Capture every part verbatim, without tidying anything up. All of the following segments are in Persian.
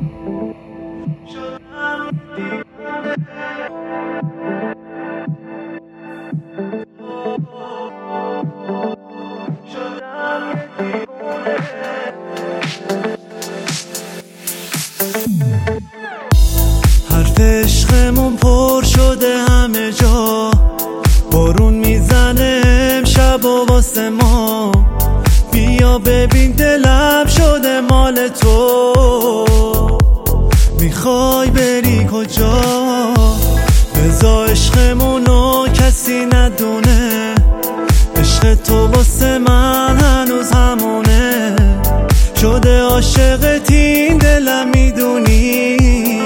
حرف عشقمون پر شده همه جا، بارون میزنه امشب و واسه ما. بیا ببین دلم شده مال تو، میخوای بری کجا؟ بذار عشقمونو کسی ندونه، عشق تو واسه من هنوز همونه. شده عاشقت این دلم میدونی،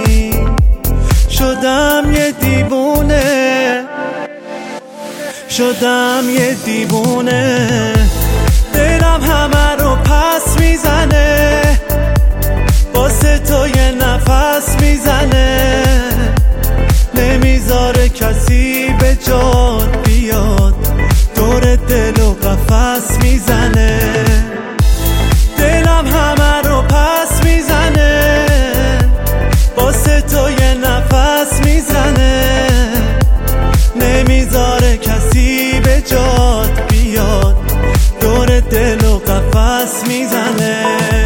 شدم یه دیوونه، شدم یه دیوونه. دلم همه رو پس میزنه، واسه تو یه نفس میزنه. نمیذاره کسی به جات بیاد، دور دل و قفس میزنه. دلم همه رو پس میزنه، واسه تو یه نفس میزنه. نمیذاره کسی به جات بیاد، دور دل و قفس میزنه.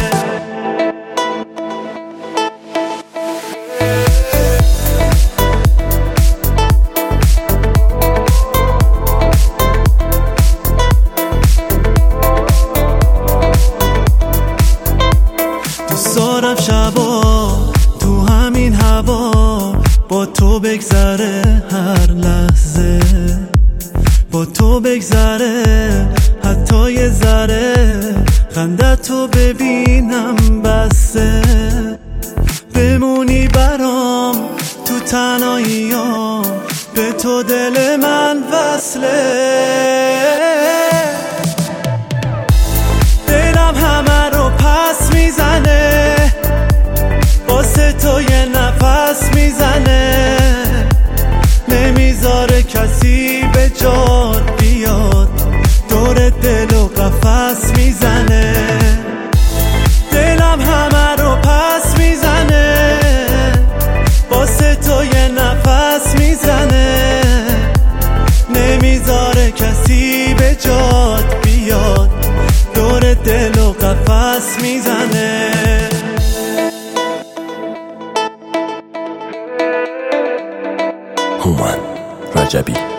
دوست دارم شبا تو همین هوا با تو بگذره، هر لحظه با تو بگذره. حتی یه ذره خنده تو ببینم بسه. بمونی برام تو تنهاییام، به تو دل من وصله. دلم همه رو پس میزنه، واسه تو یه نفس میزنه. نمیذاره کسی به جات بیاد، دور دل و قفس میزنه. دلم همه رو پس میزنه، واسه تو یه نفس میزنه. نمیذاره کسی به جات بیاد، دور دل و قفس میزنه. هومن رجبی